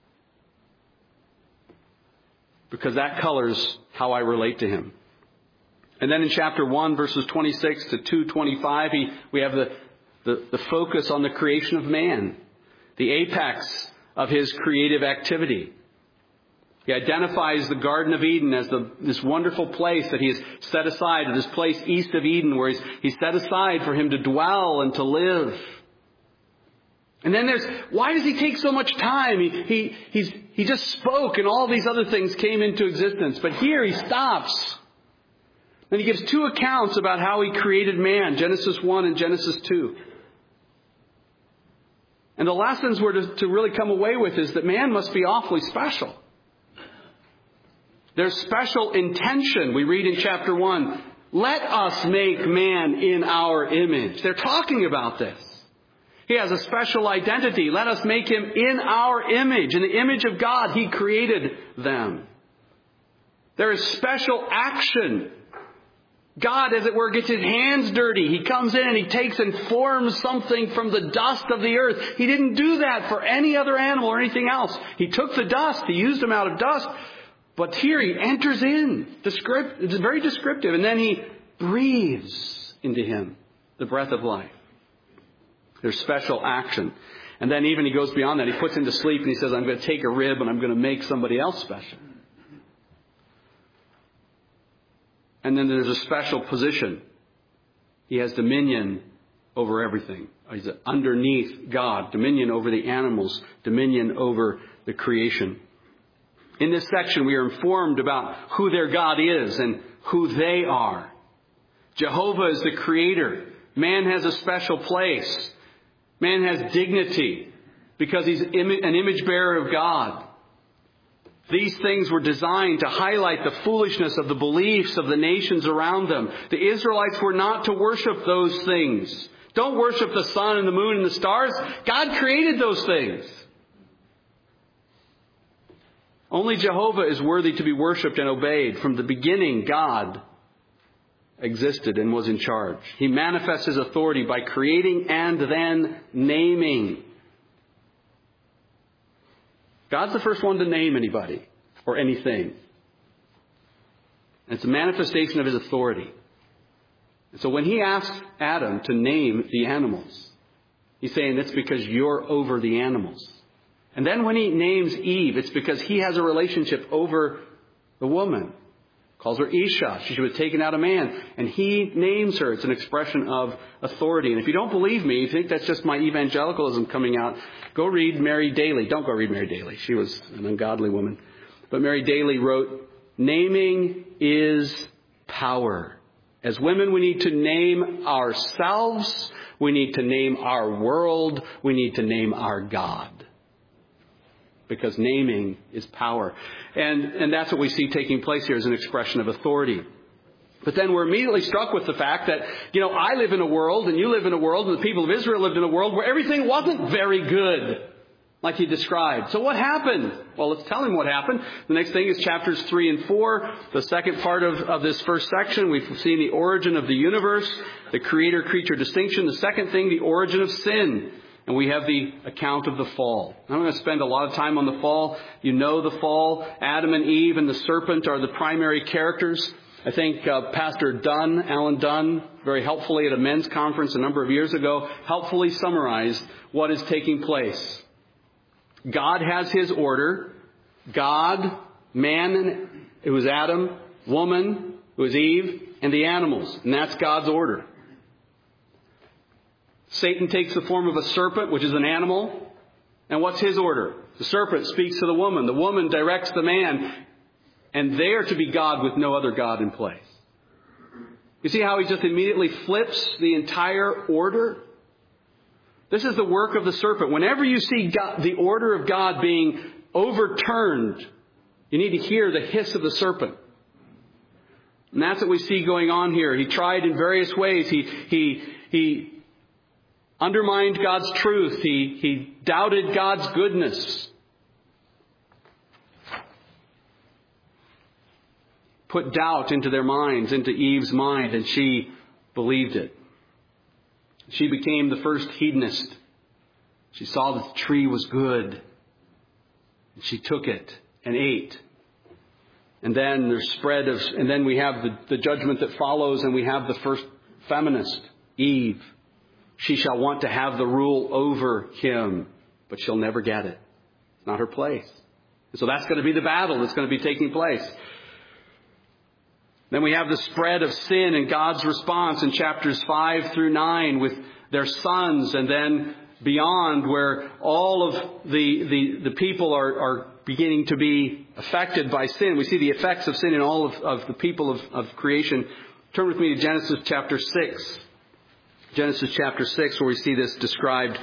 Because that colors how I relate to Him. And then in chapter one, verses twenty-six to two twenty-five, he, we have the, the, the focus on the creation of man, the apex of His creative activity. He identifies the Garden of Eden as the, this wonderful place that He has set aside, this place east of Eden where he's, he's set aside for Him to dwell and to live. And then there's, why does He take so much time? He, he, he's, he just spoke and all these other things came into existence. But here He stops. And He gives two accounts about how He created man, Genesis one and Genesis two. And the lessons we're to, to really come away with is that man must be awfully special. There's special intention. We read in chapter one, let us make man in our image. They're talking about this. He has a special identity. Let us make him in our image. In the image of God, He created them. There is special action. God, as it were, gets His hands dirty. He comes in and He takes and forms something from the dust of the earth. He didn't do that for any other animal or anything else. He took the dust. He used them out of dust. But here He enters in. Descript- it's very descriptive. And then He breathes into him the breath of life. There's special action. And then even He goes beyond that. He puts him to sleep and He says, I'm going to take a rib and I'm going to make somebody else special. And then there's a special position. He has dominion over everything. He's underneath God. Dominion over the animals. Dominion over the creation. In this section, we are informed about who their God is and who they are. Jehovah is the creator. Man has a special place. Man has dignity. because he's an image bearer of God. These things were designed to highlight the foolishness of the beliefs of the nations around them. The Israelites were not to worship those things. Don't worship the sun and the moon and the stars. God created those things. Only Jehovah is worthy to be worshipped and obeyed. From the beginning, God existed and was in charge. He manifests his authority by creating and then naming. God's the first one to name anybody or anything. And it's a manifestation of his authority. And so when he asks Adam to name the animals, he's saying it's because you're over the animals. And then when he names Eve, it's because he has a relationship over the woman. Calls her Isha. She was taken out of man. And he names her. It's an expression of authority. And if you don't believe me, you think that's just my evangelicalism coming out, go read Mary Daly. Don't go read Mary Daly. She was an ungodly woman. But Mary Daly wrote, naming is power. As women, we need to name ourselves. We need to name our world. We need to name our God. Because naming is power. And, and that's what we see taking place here as an expression of authority. But then we're immediately struck with the fact that, you know, I live in a world and you live in a world and the people of Israel lived in a world where everything wasn't very good, like he described. So what happened? Well, let's tell him what happened. The next thing is chapters three and four. The second part of, of this first section, we've seen the origin of the universe, the creator-creature distinction. The second thing, the origin of sin. And we have the account of the fall. I'm going to spend a lot of time on the fall. You know the fall. Adam and Eve and the serpent are the primary characters. I think uh, Pastor Dunn, Alan Dunn, very helpfully at a men's conference a number of years ago, helpfully summarized what is taking place. God has his order. God, man, it was Adam, woman, it was Eve, and the animals. And that's God's order. Satan takes the form of a serpent, which is an animal. And what's his order? The serpent speaks to the woman. The woman directs the man. And they are to be God with no other God in place. You see how he just immediately flips the entire order? This is the work of the serpent. Whenever you see God, the order of God being overturned, you need to hear the hiss of the serpent. And that's what we see going on here. He tried in various ways. He, he, he undermined God's truth. He, he doubted God's goodness. Put doubt into their minds, into Eve's mind, and she believed it. She became the first hedonist. She saw that the tree was good. And she took it and ate. And then there's spread of, and then we have the, the judgment that follows, and we have the first feminist, Eve. She shall want to have the rule over him, but she'll never get it. It's not her place. And so that's going to be the battle that's going to be taking place. Then we have the spread of sin and God's response in chapters five through nine with their sons, and then beyond where all of the, the, the people are, are beginning to be affected by sin. We see the effects of sin in all of, of the people of, of creation. Turn with me to Genesis chapter six. Genesis chapter six, where we see this described.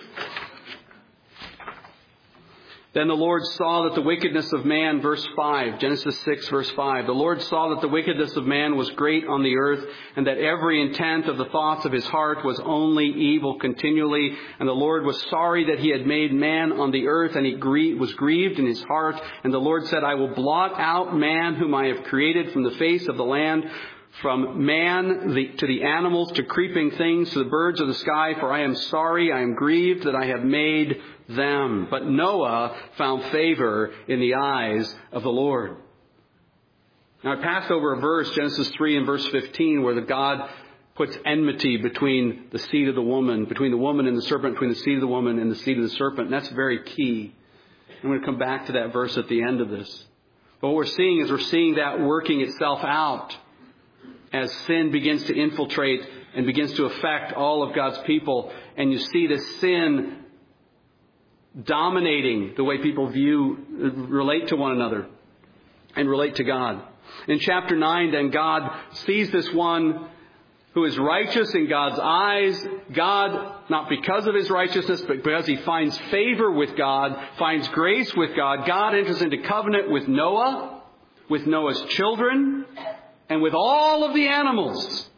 Then the Lord saw that the wickedness of man, verse five, Genesis six, verse five. The Lord saw that the wickedness of man was great on the earth, and that every intent of the thoughts of his heart was only evil continually. And the Lord was sorry that he had made man on the earth, and he grie- was grieved in his heart. And the Lord said, I will blot out man whom I have created from the face of the land, from man the, to the animals, to creeping things, to the birds of the sky, for I am sorry, I am grieved that I have made them. But Noah found favor in the eyes of the Lord. Now I passed over a verse, Genesis three and verse fifteen, where the God puts enmity between the seed of the woman, between the woman and the serpent, between the seed of the woman and the seed of the serpent. And that's very key. I'm going to come back to that verse at the end of this. But what we're seeing is we're seeing that working itself out as sin begins to infiltrate and begins to affect all of God's people. And you see this sin dominating the way people view, relate to one another and relate to God. In chapter nine, then God sees this one who is righteous in God's eyes. God, not because of his righteousness, but because he finds favor with God, finds grace with God, God enters into covenant with Noah, with Noah's children, and with all of the animals.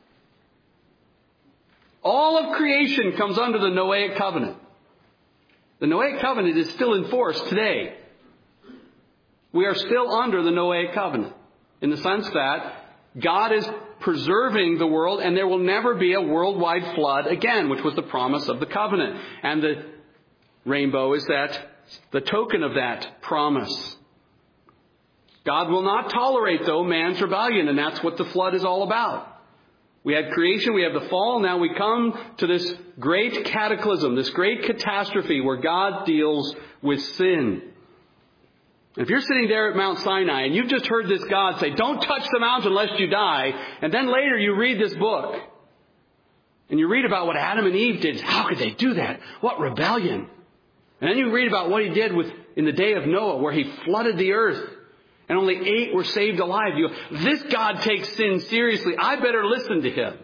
All of creation comes under the Noahic covenant. The Noahic covenant is still in force today. We are still under the Noahic covenant in the sense that God is preserving the world, and there will never be a worldwide flood again, which was the promise of the covenant. And the rainbow is that the token of that promise. God will not tolerate, though, man's rebellion, and that's what the flood is all about. We had creation, we have the fall, now we come to this great cataclysm, this great catastrophe where God deals with sin. If you're sitting there at Mount Sinai and you've just heard this God say, don't touch the mountain lest you die, and then later you read this book and you read about what Adam and Eve did. How could they do that? What rebellion? And then you read about what he did with in the day of Noah, where he flooded the earth and only eight were saved alive. You go, this God takes sin seriously. I better listen to him.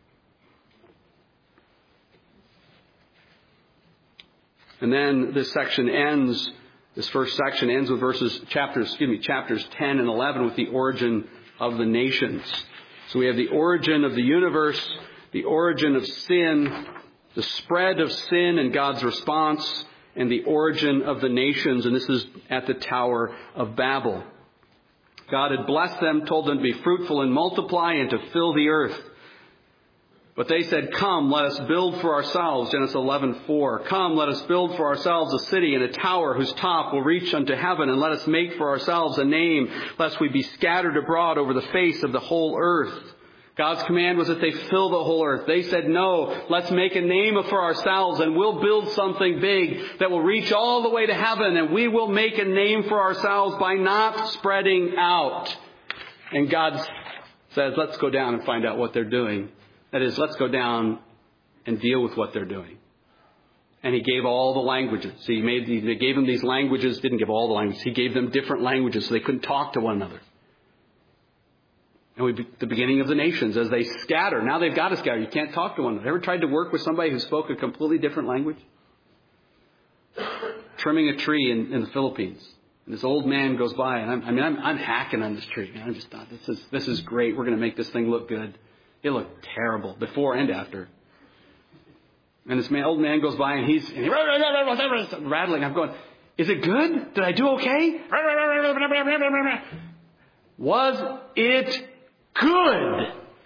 And then this section ends, this first section ends with verses, chapters, excuse me, chapters ten and eleven with the origin of the nations. So we have the origin of the universe, the origin of sin, the spread of sin and God's response, and the origin of the nations. And this is at the Tower of Babel. God had blessed them, told them to be fruitful and multiply and to fill the earth. But they said, come, let us build for ourselves, Genesis eleven four. Come, let us build for ourselves a city and a tower whose top will reach unto heaven, and let us make for ourselves a name, lest we be scattered abroad over the face of the whole earth. God's command was that they fill the whole earth. They said, no, let's make a name for ourselves and we'll build something big that will reach all the way to heaven, and we will make a name for ourselves by not spreading out. And God says, let's go down and find out what they're doing. That is, let's go down and deal with what they're doing. And he gave all the languages. So he made these, they gave them these languages, didn't give all the languages. He gave them different languages so they couldn't talk to one another. And we, the beginning of the nations, as they scatter. Now they've got to scatter. You can't talk to one another. Ever tried to work with somebody who spoke a completely different language? Trimming a tree in, in the Philippines. And this old man goes by, and I'm, I mean, I'm, I'm hacking on this tree. And I just thought, this is this is great. We're going to make this thing look good. It looked terrible before and after. And this man, old man goes by, and he's, and he, rattling. I'm going, is it good? Did I do okay? Was it good?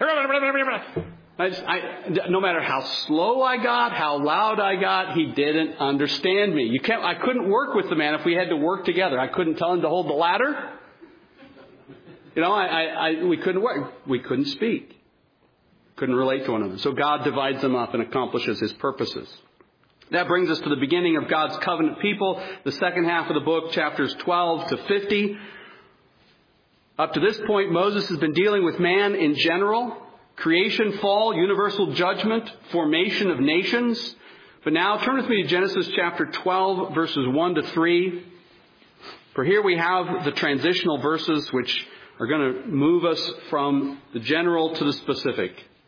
I just, I, no matter how slow I got, how loud I got, he didn't understand me. You can't. I couldn't work with the man if we had to work together. I couldn't tell him to hold the ladder. You know, I, I, I we couldn't work. We couldn't speak. Couldn't relate to one another. So God divides them up and accomplishes his purposes. That brings us to the beginning of God's covenant people, the second half of the book, chapters twelve to fifty. Up to this point, Moses has been dealing with man in general. Creation, fall, universal judgment, formation of nations. But now turn with me to Genesis chapter twelve, verses one to three. For here we have the transitional verses which are going to move us from the general to the specific.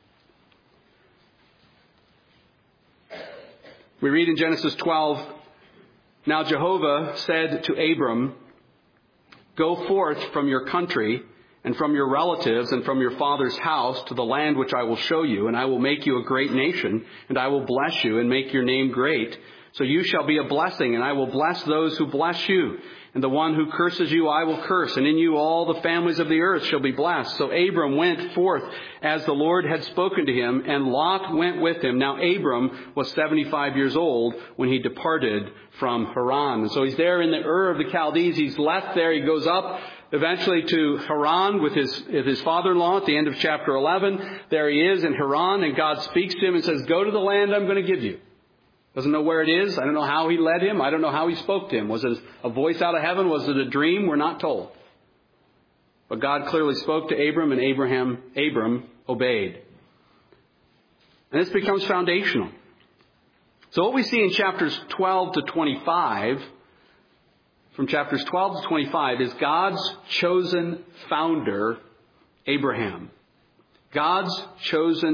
We read in Genesis twelve, now Jehovah said to Abram, go forth from your country and from your relatives and from your father's house to the land which I will show you, and I will make you a great nation, and I will bless you and make your name great. So you shall be a blessing, and I will bless those who bless you. And the one who curses you I will curse, and in you all the families of the earth shall be blessed. So Abram went forth as the Lord had spoken to him, and Lot went with him. Now Abram was seventy-five years old when he departed from Haran. And so he's there in the Ur of the Chaldees. He's left there. He goes up eventually to Haran with his, with his father-in-law at the end of chapter eleven. There he is in Haran, and God speaks to him and says, go to the land I'm going to give you. Doesn't know where it is. I don't know how he led him. I don't know how he spoke to him. Was it a voice out of heaven? Was it a dream? We're not told. But God clearly spoke to Abram, and Abraham, Abram obeyed. And this becomes foundational. So what we see in chapters twelve to twenty-five, from chapters twelve to twenty-five, is God's chosen founder, Abraham. God's chosen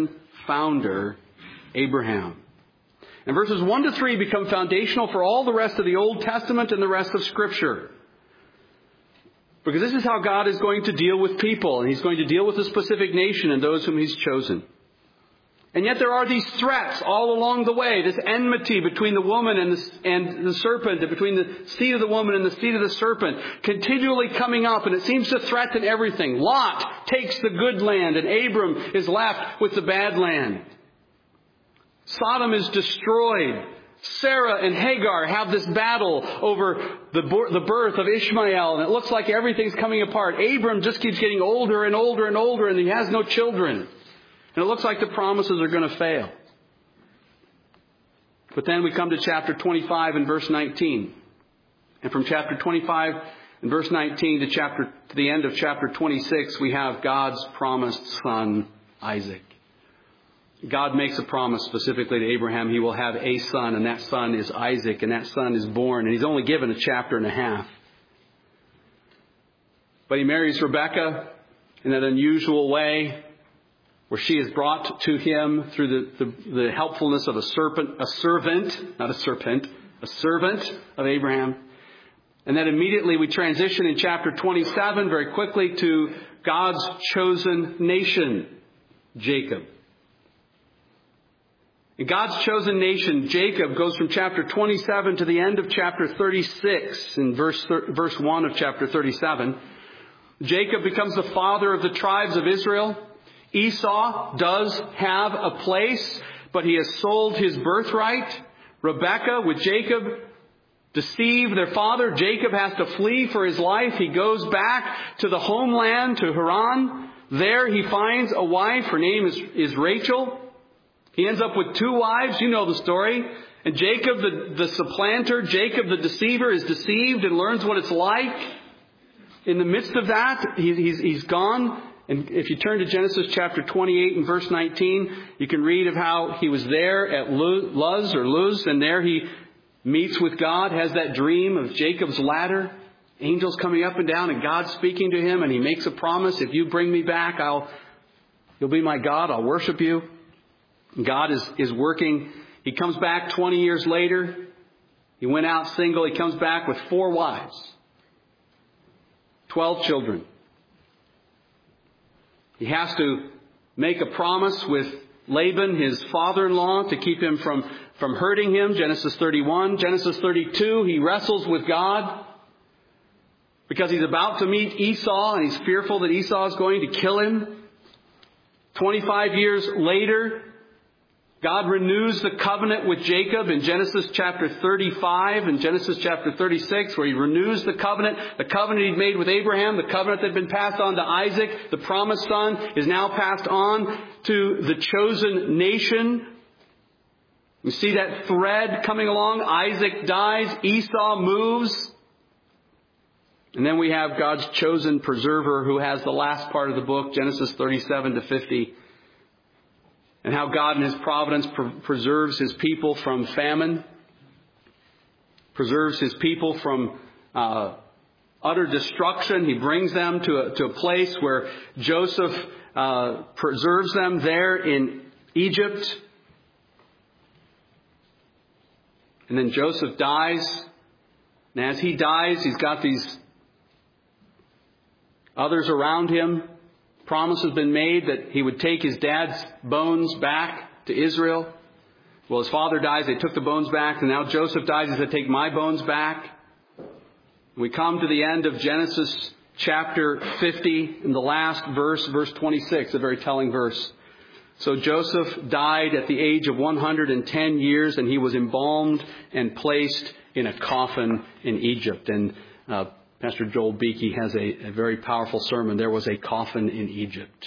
founder, Abraham. And verses one to three become foundational for all the rest of the Old Testament and the rest of Scripture. Because this is how God is going to deal with people. And He's going to deal with a specific nation and those whom He's chosen. And yet there are these threats all along the way. This enmity between the woman and the, and the serpent. Between the seed of the woman and the seed of the serpent. Continually coming up. And it seems to threaten everything. Lot takes the good land. And Abram is left with the bad land. Sodom is destroyed. Sarah and Hagar have this battle over the the birth of Ishmael, and it looks like everything's coming apart. Abram just keeps getting older and older and older, and he has no children. And it looks like the promises are going to fail. But then we come to chapter twenty-five and verse nineteen. And from chapter twenty-five and verse nineteen to chapter to the end of chapter twenty-six, we have God's promised son, Isaac. God makes a promise specifically to Abraham. He will have a son, and that son is Isaac, and that son is born. And he's only given a chapter and a half. But he marries Rebekah in that unusual way, where she is brought to him through the, the, the helpfulness of a serpent, a servant, not a serpent, a servant of Abraham. And then immediately we transition in chapter twenty-seven very quickly to God's chosen nation, Jacob. In God's chosen nation, Jacob goes from chapter twenty-seven to the end of chapter thirty-six, in verse verse one of chapter thirty-seven. Jacob becomes the father of the tribes of Israel. Esau does have a place, but he has sold his birthright. Rebekah, with Jacob, deceive their father. Jacob has to flee for his life. He goes back to the homeland, to Haran. There he finds a wife. Her name is, is Rachel. He ends up with two wives. You know the story. And Jacob, the, the supplanter, Jacob, the deceiver, is deceived and learns what it's like. In the midst of that, he, he's, he's gone. And if you turn to Genesis chapter twenty-eight and verse nineteen, you can read of how he was there at Luz or Luz, and there he meets with God, has that dream of Jacob's ladder, angels coming up and down, and God speaking to him, and he makes a promise: if you bring me back, I'll, you'll be my God, I'll worship you. God is, is working. He comes back twenty years later. He went out single. He comes back with four wives. Twelve children. He has to make a promise with Laban, his father-in-law, to keep him from, from hurting him. Genesis thirty-one. Genesis thirty-two, he wrestles with God because he's about to meet Esau, and he's fearful that Esau is going to kill him. twenty-five years later, God renews the covenant with Jacob in Genesis chapter thirty-five and Genesis chapter thirty-six, where he renews the covenant. The covenant he'd made with Abraham, the covenant that had been passed on to Isaac, the promised son, is now passed on to the chosen nation. You see that thread coming along. Isaac dies. Esau moves. And then we have God's chosen preserver, who has the last part of the book, Genesis thirty-seven to fifty. And how God in His providence pre- preserves His people from famine. Preserves His people from uh, utter destruction. He brings them to a, to a place where Joseph uh, preserves them there in Egypt. And then Joseph dies. And as he dies, he's got these others around him. Promise has been made that he would take his dad's bones back to Israel. Well, his father dies, they took the bones back, and now Joseph dies, he said, take my bones back. We come to the end of Genesis chapter fifty, in the last verse, verse twenty-six, a very telling verse. So Joseph died at the age of one hundred ten years, and he was embalmed and placed in a coffin in Egypt. And uh, Pastor Joel Beakey has a, a very powerful sermon. There was a coffin in Egypt.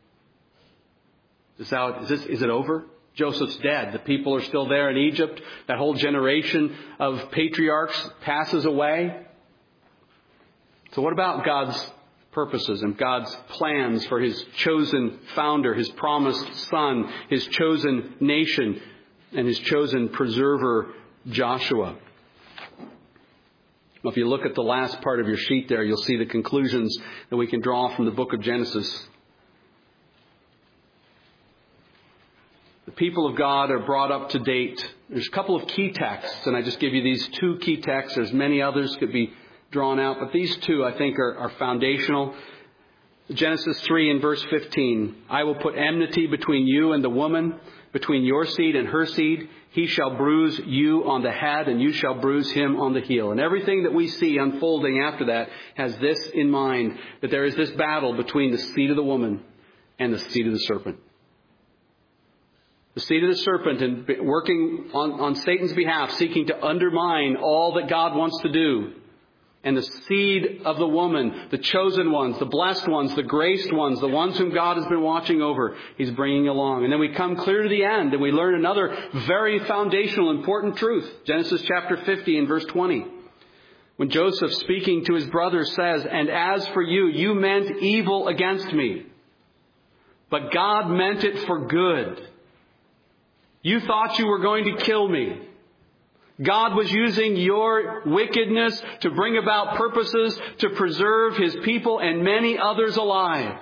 Is, that, is, this, is it over? Joseph's dead. The people are still there in Egypt. That whole generation of patriarchs passes away. So what about God's purposes and God's plans for His chosen founder, His promised son, His chosen nation, and His chosen preserver, Joshua? Well, if you look at the last part of your sheet there, you'll see the conclusions that we can draw from the book of Genesis. The people of God are brought up to date. There's a couple of key texts, and I just give you these two key texts. There's many others could be drawn out, but these two I think are, are foundational. Genesis three and verse fifteen. I will put enmity between you and the woman, between your seed and her seed. He shall bruise you on the head, and you shall bruise him on the heel. And everything that we see unfolding after that has this in mind, that there is this battle between the seed of the woman and the seed of the serpent. The seed of the serpent, and working on, on Satan's behalf, seeking to undermine all that God wants to do. And the seed of the woman, the chosen ones, the blessed ones, the graced ones, the ones whom God has been watching over, He's bringing along. And then we come clear to the end and we learn another very foundational, important truth. Genesis chapter fifty and verse twenty. When Joseph, speaking to his brothers, says, and as for you, you meant evil against me, but God meant it for good. You thought you were going to kill me. God was using your wickedness to bring about purposes to preserve His people and many others alive.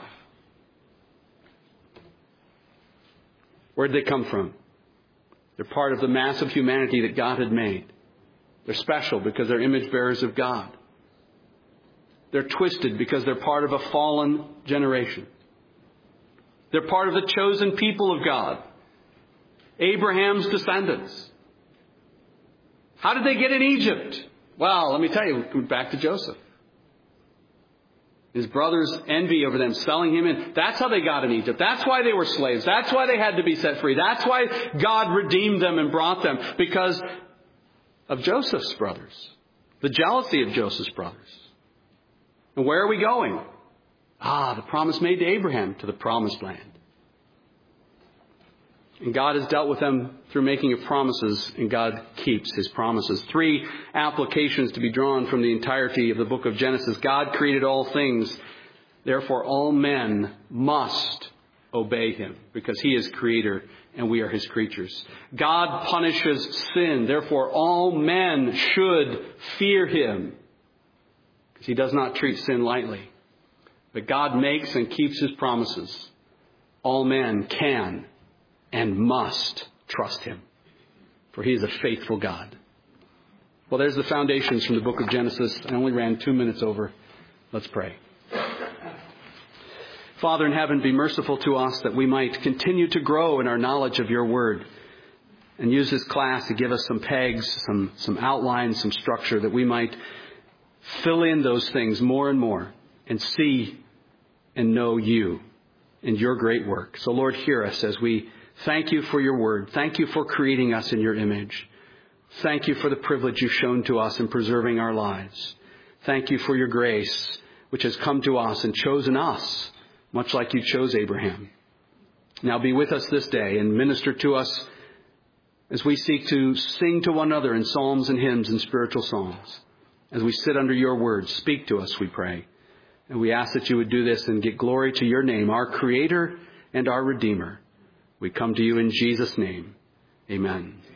Where did they come from? They're part of the mass of humanity that God had made. They're special because they're image bearers of God. They're twisted because they're part of a fallen generation. They're part of the chosen people of God. Abraham's descendants. How did they get in Egypt? Well, let me tell you, back to Joseph. His brothers' envy over them, selling him in. That's how they got in Egypt. That's why they were slaves. That's why they had to be set free. That's why God redeemed them and brought them. Because of Joseph's brothers. The jealousy of Joseph's brothers. And where are we going? Ah, the promise made to Abraham, to the promised land. And God has dealt with them through making of promises, and God keeps His promises. Three applications to be drawn from the entirety of the book of Genesis. God created all things. Therefore, all men must obey Him because He is Creator and we are His creatures. God punishes sin. Therefore, all men should fear Him because He does not treat sin lightly. But God makes and keeps His promises. All men can and must trust Him, for He is a faithful God. Well, there's the foundations from the book of Genesis. I only ran two minutes over. Let's pray. Father in heaven, be merciful to us that we might continue to grow in our knowledge of Your Word, and use this class to give us some pegs, some, some outlines, some structure, that we might fill in those things more and more and see and know You and Your great work. So Lord, hear us as we thank You for Your Word. Thank You for creating us in Your image. Thank You for the privilege You've shown to us in preserving our lives. Thank You for Your grace, which has come to us and chosen us, much like You chose Abraham. Now be with us this day and minister to us as we seek to sing to one another in psalms and hymns and spiritual songs. As we sit under Your Word, speak to us, we pray. And we ask that You would do this and get glory to Your name, our Creator and our Redeemer. We come to You in Jesus' name. Amen.